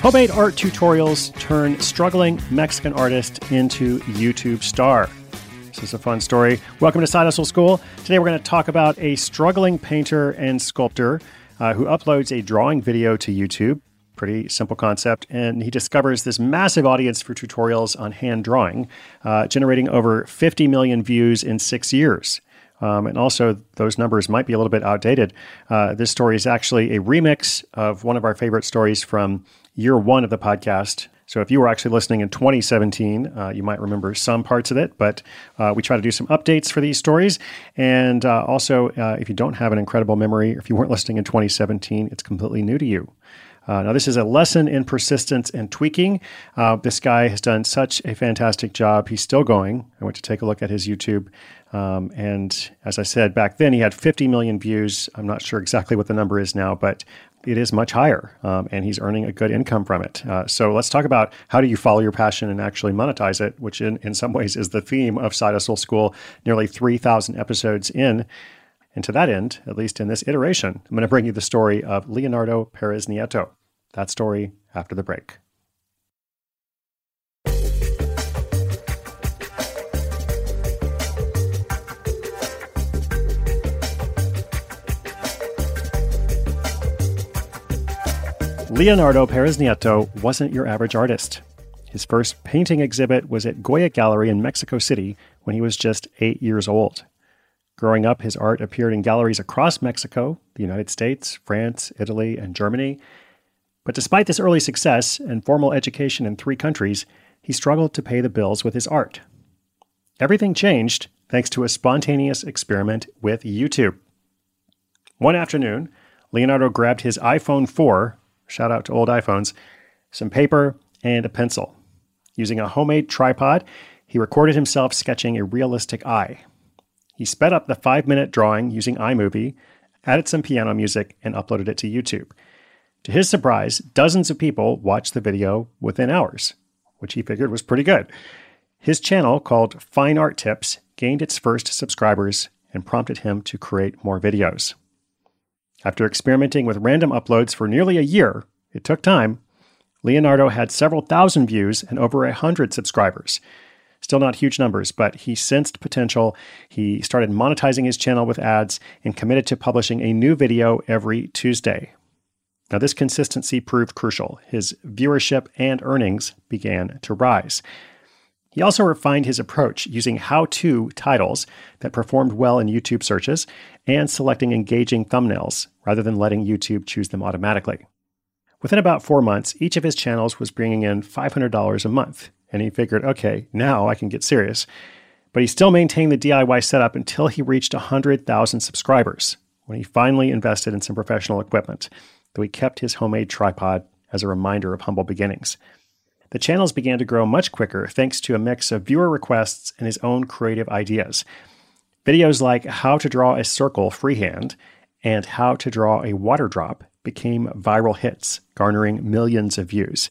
Homemade art tutorials turn struggling Mexican artist into YouTube star. This is a fun story. Welcome to Side Hustle School. Today we're going to talk about a struggling painter and sculptor who uploads a drawing video to YouTube. Pretty simple concept. And he discovers this massive audience for tutorials on hand drawing, generating over 50 million views in 6 years. And also, those numbers might be a little bit outdated. This story is actually a remix of one of our favorite stories from year one of the podcast. So if you were actually listening in 2017, you might remember some parts of it, but we try to do some updates for these stories. And also, if you don't have an incredible memory, or if you weren't listening in 2017, it's completely new to you. Now, this is a lesson in persistence and tweaking. This guy has done such a fantastic job. He's still going. I went to take a look at his YouTube. And as I said, back then he had 50 million views. I'm not sure exactly what the number is now, but it is much higher. And he's earning a good income from it. So let's talk about how do you follow your passion and actually monetize it, which in some ways is the theme of Side Hustle School, nearly 3,000 episodes in. And to that end, at least in this iteration, I'm going to bring you the story of Leonardo Perez Nieto. That story after the break. Leonardo Perez Nieto wasn't your average artist. His first painting exhibit was at Goya Gallery in Mexico City when he was just 8 years old. Growing up, his art appeared in galleries across Mexico, the United States, France, Italy, and Germany. But despite this early success and formal education in 3 countries, he struggled to pay the bills with his art. Everything changed thanks to a spontaneous experiment with YouTube. One afternoon, Leonardo grabbed his iPhone 4, shout out to old iPhones, some paper, and a pencil. Using a homemade tripod, he recorded himself sketching a realistic eye. He sped up the 5-minute drawing using iMovie, added some piano music, and uploaded it to YouTube. To his surprise, dozens of people watched the video within hours, which he figured was pretty good. His channel, called Fine Art Tips, gained its first subscribers and prompted him to create more videos. After experimenting with random uploads for nearly a year, it took time, Leonardo had several thousand views and over 100 subscribers. Still not huge numbers, but he sensed potential. He started monetizing his channel with ads and committed to publishing a new video every Tuesday. Now, this consistency proved crucial. His viewership and earnings began to rise. He also refined his approach using how-to titles that performed well in YouTube searches and selecting engaging thumbnails rather than letting YouTube choose them automatically. Within about 4 months, each of his channels was bringing in $500 a month. And he figured, okay, now I can get serious. But he still maintained the DIY setup until he reached 100,000 subscribers, when he finally invested in some professional equipment, though he kept his homemade tripod as a reminder of humble beginnings. The channels began to grow much quicker thanks to a mix of viewer requests and his own creative ideas. Videos like how to draw a circle freehand and how to draw a water drop became viral hits, garnering millions of views.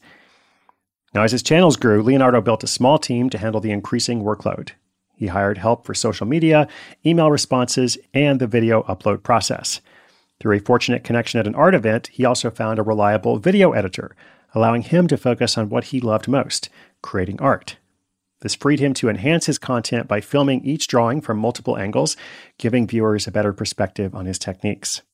Now, as his channels grew, Leonardo built a small team to handle the increasing workload. He hired help for social media, email responses, and the video upload process. Through a fortunate connection at an art event, he also found a reliable video editor, allowing him to focus on what he loved most, creating art. This freed him to enhance his content by filming each drawing from multiple angles, giving viewers a better perspective on his techniques.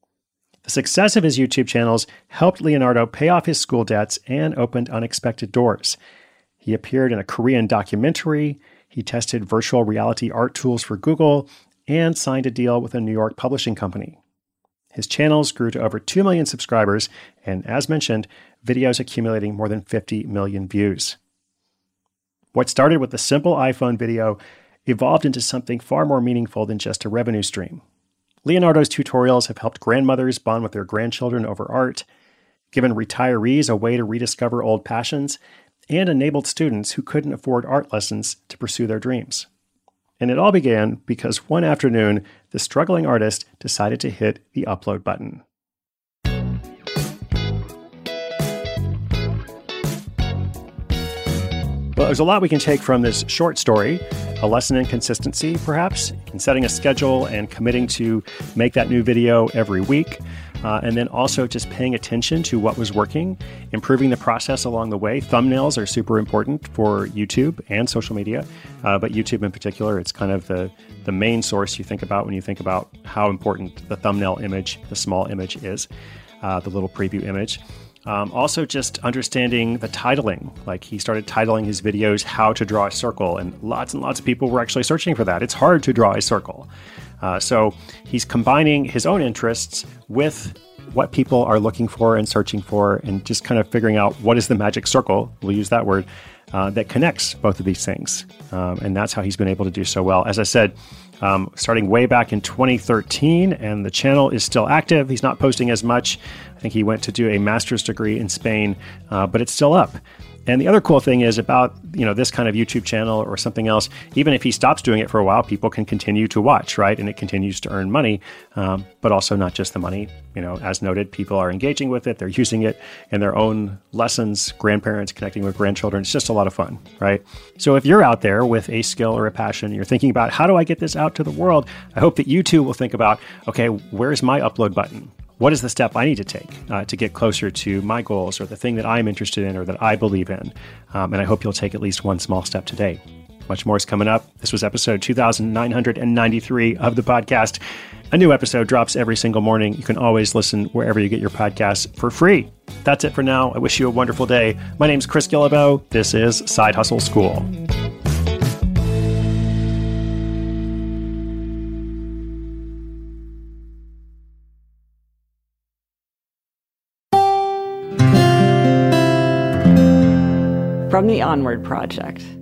The success of his YouTube channels helped Leonardo pay off his school debts and opened unexpected doors. He appeared in a Korean documentary, he tested virtual reality art tools for Google, and signed a deal with a New York publishing company. His channels grew to over 2 million subscribers, and as mentioned, videos accumulating more than 50 million views. What started with a simple iPhone video evolved into something far more meaningful than just a revenue stream. Leonardo's tutorials have helped grandmothers bond with their grandchildren over art, given retirees a way to rediscover old passions, and enabled students who couldn't afford art lessons to pursue their dreams. And it all began because one afternoon, the struggling artist decided to hit the upload button. Well, there's a lot we can take from this short story. A lesson in consistency, perhaps, in setting a schedule and committing to make that new video every week. And then also just paying attention to what was working, improving the process along the way. Thumbnails are super important for YouTube and social media, but YouTube in particular, it's kind of the main source you think about when you think about how important the thumbnail image, the small image is, the little preview image. Also just understanding the titling. Like he started titling his videos, How to Draw a Circle, and lots of people were actually searching for that. It's hard to draw a circle. So he's combining his own interests with what people are looking for and searching for, and just kind of figuring out what is the magic circle, we'll use that word, that connects both of these things. And that's how he's been able to do so well. As I said, starting way back in 2013, and the channel is still active. He's not posting as much. I think he went to do a master's degree in Spain, but it's still up. And the other cool thing is about, this kind of YouTube channel or something else, even if he stops doing it for a while, people can continue to watch, right? And it continues to earn money, but also not just the money. As noted, people are engaging with it. They're using it in their own lessons, grandparents connecting with grandchildren. It's just a lot of fun, right? So if you're out there with a skill or a passion, you're thinking about, how do I get this out to the world? I hope that you too will think about, okay, where's my upload button? What is the step I need to take to get closer to my goals or the thing that I'm interested in or that I believe in? And I hope you'll take at least one small step today. Much more is coming up. This was episode 2993 of the podcast. A new episode drops every single morning. You can always listen wherever you get your podcasts for free. That's it for now. I wish you a wonderful day. My name's Chris Guillebeau. This is Side Hustle School. From the Onward Project.